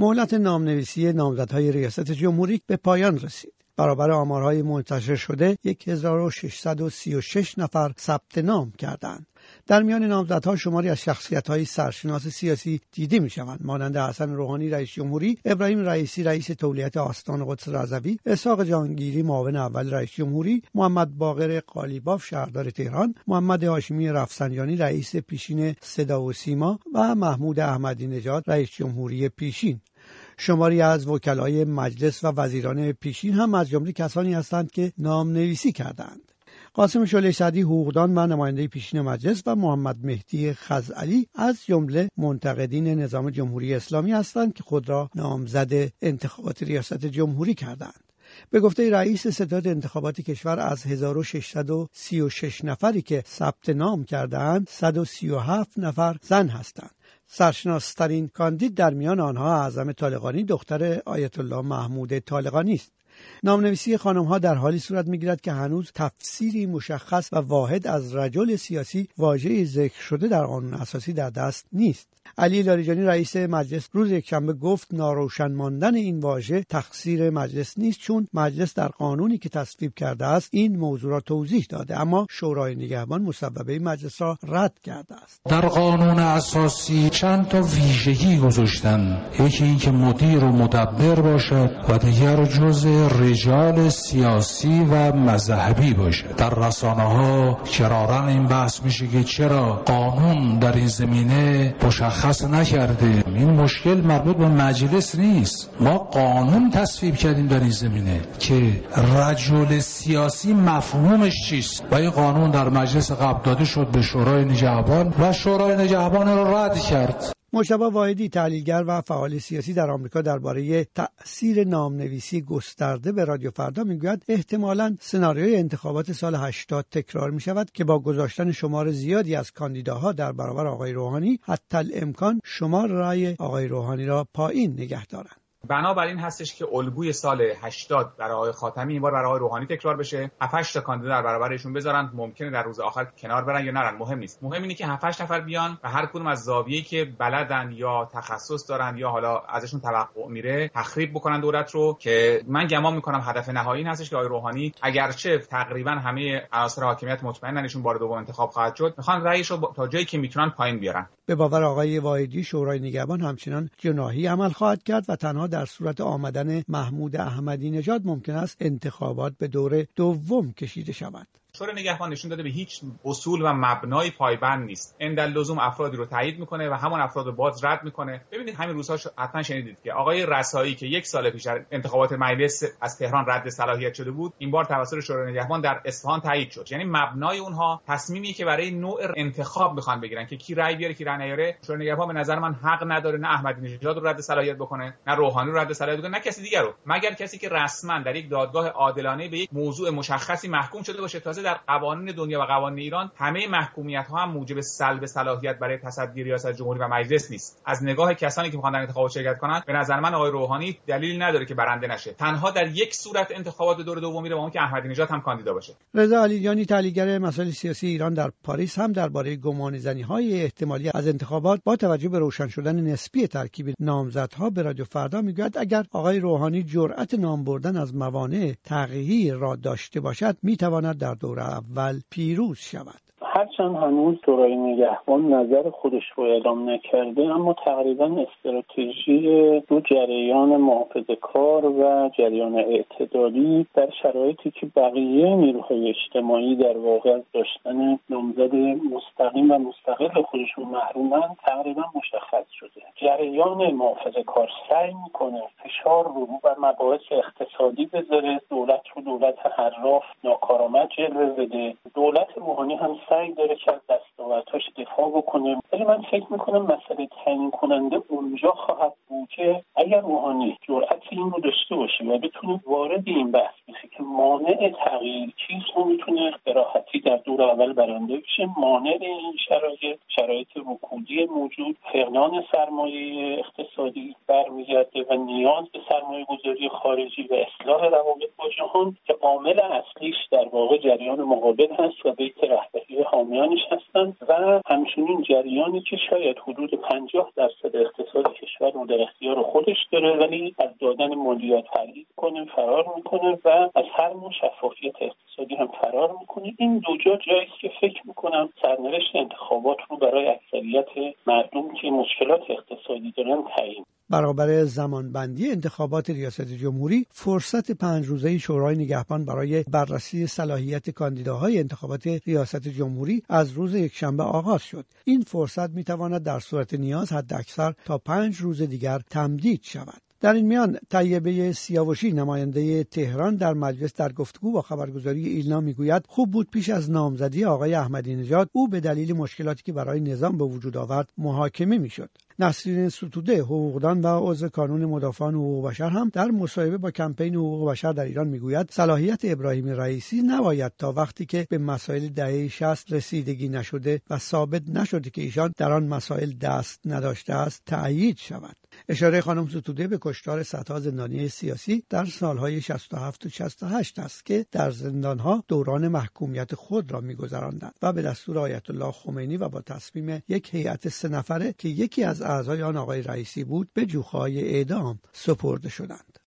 مهلت نامنویسی نامزدهای ریاست جمهوری به پایان رسید. برابر آمارهای منتشر شده 1636 نفر ثبت نام کردند. در میان نامزدها شماری از شخصیت‌های سرشناس سیاسی دیده می‌شوند، مانند حسن روحانی رئیس جمهوری، ابراهیم رئیسی رئیس تولیت آستان قدس رضوی، اسحاق جهانگیری معاون اول رئیس جمهوری، محمد باقر قالیباف شهردار تهران، محمد هاشمی رفسنجانی رئیس پیشین صدا و سیما و محمود احمدی نژاد رئیس جمهوری پیشین. شماری از وکلای مجلس و وزیران پیشین هم از جمله کسانی هستند که نامنویسی کردند. قاسم شعله سعدی حقوقدان و نماینده پیشین مجلس و محمد مهدی خزعلی از جمله منتقدین نظام جمهوری اسلامی هستند که خود را نامزد انتخابات ریاست جمهوری کردند. به گفته رئیس ستاد انتخابات کشور از 1636 نفری که ثبت نام کردند 137 نفر زن هستند. سرشناس‌ترین کاندید در میان آنها اعظم طالقانی دختر آیت الله محمود طالقانی است. نامنویسی خانم‌ها در حالی صورت می‌گیرد که هنوز تفسیری مشخص و واحد از رجل سیاسی واژه ذکر شده در قانون اساسی در دست نیست. علی لاریجانی رئیس مجلس روز یکشنبه گفت ناروشن ماندن این واژه تقصیر مجلس نیست، چون مجلس در قانونی که تصویب کرده است این موضوع را توضیح داده، اما شورای نگهبان مصوبه مجلس را رد کرده است. در قانون اساسی چند تا ویژگی گذاشتن، یکی این که مدیر و مدبر باشد و دیگر جزء رجال سیاسی و مذهبی باشد. در رسانه‌ها کراراً این بحث میشه که چرا قانون در این زمینه مشخص نکرده. این مشکل مربوط به مجلس نیست، ما قانون تصویب کردیم در این زمینه که رجل سیاسی مفهومش چیست و این قانون در مجلس قبل داده شد به شورای نگهبان و شورای نگهبان را رد کرد. مجتبی واحدی تحلیلگر و فعال سیاسی در آمریکا درباره تأثیر نامنویسی گسترده به رادیو فردا میگوید احتمالاً سناریوی انتخابات سال 80 تکرار می شود که با گذاشتن شمار زیادی از کاندیداها در برابر آقای روحانی حتی الامکان شمار رأی آقای روحانی را پایین نگه دارند. بنابراین هستش که الگوی سال 80 برای آقای خاتمی این بار برای آقای روحانی تکرار بشه. 7-8 تا کاندیدا در برابرشون بذارن، ممکنه در روز آخر کنار برن یا نرن، مهم نیست. مهم اینه که 7-8 نفر بیان و هر کدوم از زاویه‌ای که بلدن یا تخصص دارن یا حالا ازشون توقع میره تخریب بکنن دولت رو، که من گمان میکنم هدف نهایی این هستش که آقای روحانی اگرچه تقریبا همه عناصر حاکمیت مطمئنن ایشون بار دوم انتخاب خواهد شد، میخوان رأیش رو تا جایی که میتونن پایین بیارن. به باور آقای واحدی شورای نگهبان همچنان جناحی عمل خواهد کرد و تنها در صورت آمدن محمود احمدی نژاد ممکن است انتخابات به دور دوم کشیده شود. شورای نگهبان نشون داده به هیچ اصول و مبنای پایبند نیست. عنداللزوم افرادی رو تایید میکنه و همون افراد رو باز رد میکنه. ببینید همین روزها حتما شنیدید که آقای رسایی که 1 سال پیش انتخابات مجلس از تهران رد صلاحیت شده بود، این بار توسط شورای نگهبان در اصفهان تایید شد. یعنی مبنای اونها تصمیمی که برای نوع انتخاب میخوان بگیرن که کی رأی بیاره کی رأی نیاره. شورای نگهبان به نظر من حق نداره نه احمدی نژاد رو رد صلاحیت بکنه، نه روحانی رو رد صلاحیت بکنه، نه کسی دیگر رو، مگر کسی که رسما در یک دادگاه عادلانه به یک موضوع مشخصی محکوم شده باشه. تازه در قوانین دنیا و قوانین ایران همه محکومیت ها هم موجب سلب صلاحیت برای تصدی ریاست جمهوری و مجلس نیست. از نگاه کسانی که میخوان در انتخابات شرکت کنن به نظر من آقای روحانی دلیل نداره که برنده نشه. تنها در یک صورت انتخابات دور دوم میره، با اون که احمدی نژاد هم کاندیدا باشه. رضا علیجانی تحلیلگر مسائل سیاسی ایران در پاریس هم درباره گمانه‌زنی‌های احتمالی از انتخابات با توجه به روشن شدن نسبی ترکیب نامزدها به رادیو فردا میگوید اگر آقای روحانی جرأت نام بردن از موانع تغییر را داشته باشد میتواند در دور اول پیروز شود. هرچند هنوز شورای نگهبان نظر خودش رو اعلام نکرده، اما تقریبا استراتژی دو جریان محافظه‌کار و جریان اعتدالی در شرایطی که بقیه نیروهای اجتماعی در واقع از داشتن نامزد مستقیم و مستقل خودشون محرومن تقریبا مشخص شده. جریان محافظه‌کار سعی میکنه فشار رو بر مباحث اقتصادی بذاره، دولت رو دولت حراف ناکارآمد جلوه بده. دولت روحانی هم سعی داره که از دستاوردهاش دفاع بکنه، ولی من فکر میکنم مسئله تعیین کننده اونجا خواهد بود که اگر روحانی جرأت این رو داشته باشه و بتونه وارد این بحث بشه که مانع تغییر چیز رو میتونه به راحتی در دور اول برنده بشه. مانع این شرایط رکودی موجود، فقدان سرمایه اقتصادی برمیگرده و نیاز به سرمایه گذاری خارجی و اصلاح روابط با جهان که عامل اصلیش در واقع جریان مقابل هست و بیت رهبری حامیانش هستند و همچنین جریانی که شاید حدود 50% اقتصاد کشور رو در اختیار خودش داره ولی از دادن مالیات پرهیز کنه، فرار میکنه و از هر نوع شفافیت اقتصادی هم فرار میکنه. این دو جا جایی است که فکر میکنم سرنوشت انتخابات رو برای اکثریت مردم که مشکلات اقتصادی دارن تعیین. برابر زمانبندی انتخابات ریاست جمهوری، فرصت 5 روزه شورای نگهبان برای بررسی صلاحیت کاندیداهای انتخابات ریاست جمهوری از روز یکشنبه آغاز شد. این فرصت میتواند در صورت نیاز حداکثر تا 5 روز دیگر تمدید شود. در این میان طیبه سیاوشی نماینده تهران در مجلس در گفتگو با خبرگزاری ایلنا میگوید خوب بود پیش از نامزدی آقای احمدی نژاد او به دلیل مشکلاتی که برای نظام به وجود آورد محاکمه میشد. نسرین ستوده حقوقدان و عضو کانون مدافعان حقوق بشر هم در مصاحبه با کمپین حقوق بشر در ایران میگوید صلاحیت ابراهیم رئیسی نباید تا وقتی که به مسائل دهه 60 رسیدگی نشده و ثابت نشده که ایشان در آن مسائل دست نداشته است تأیید شود. اشاره خانم ستوده به کشتار صدها زندانی سیاسی در سالهای 67 و 68 است که در زندانها دوران محکومیت خود را می‌گذراندند و به دستور آیت الله خمینی و با تصمیم یک هیئت 3 نفره که یکی از اعضای آن آقای رئیسی بود به جوخه‌های اعدام سپرده شدند.